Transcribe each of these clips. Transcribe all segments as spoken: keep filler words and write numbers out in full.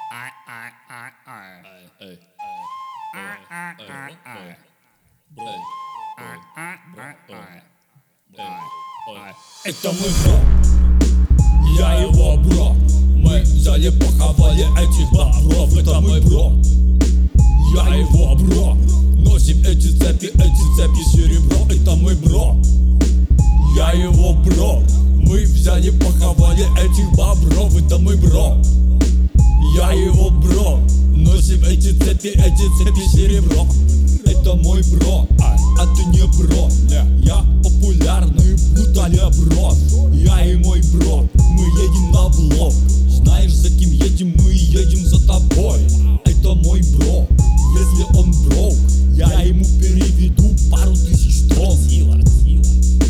Это мой бро, я его бро. Мы взяли, поховали этих бобров. Это мой бро, я его бро. Носим эти цепи, эти цепи серебро. Это мой бро, я его бро. Мы взяли, поховали этих бобров. Это мой бро, я его бро. Носим эти цепи, эти цепи серебро. Это мой бро, а ты не бро. Я популярный буталя бро. Я и мой бро, мы едем на блок. Знаешь, за кем едем? Мы едем за тобой. Это мой бро, если он брок, я ему переведу пару тысяч тонн. Сила, сила.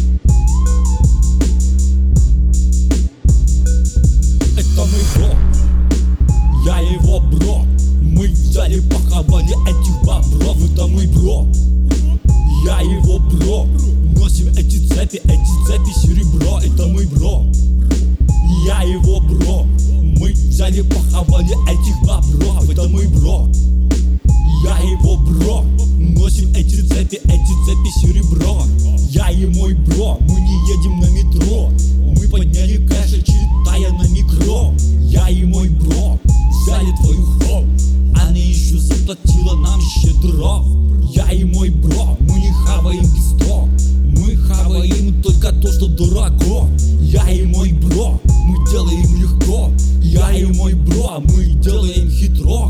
Это мой бро, я его бро. Мы взяли, поховали этих бобров. Это мой бро, я его бро. Носим эти цепи, эти цепи серебро. Это мой бро, я его бро. Мы взяли, поховали этих бобров. Это мой бро, я его бро. Носим эти цепи, эти цепи серебро. Я и мой бро, мы не едем на метро. Мы подняли кэш, читая на микро. Я и мой бро взяли твою хоп, она еще заплатила нам щедро. Я и мой бро, мы не хаваем бистро. Мы хаваем только то, что дорого. Я и мой бро, мы делаем легко. Я и мой бро, мы делаем хитро.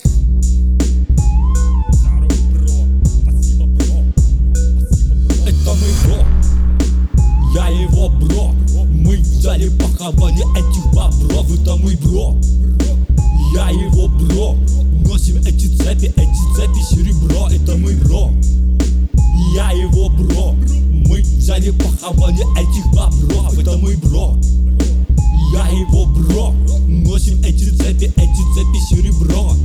Это мой бро, я его бро. Мы взяли, поховали этих бобров. Это мой бро, я его бро. Носим эти цепи, эти цепи серебро. Это мой бро, я его бро. Мы взяли, поховали этих бобров. Это мой бро, я его бро. Носим эти цепи, эти цепи серебро.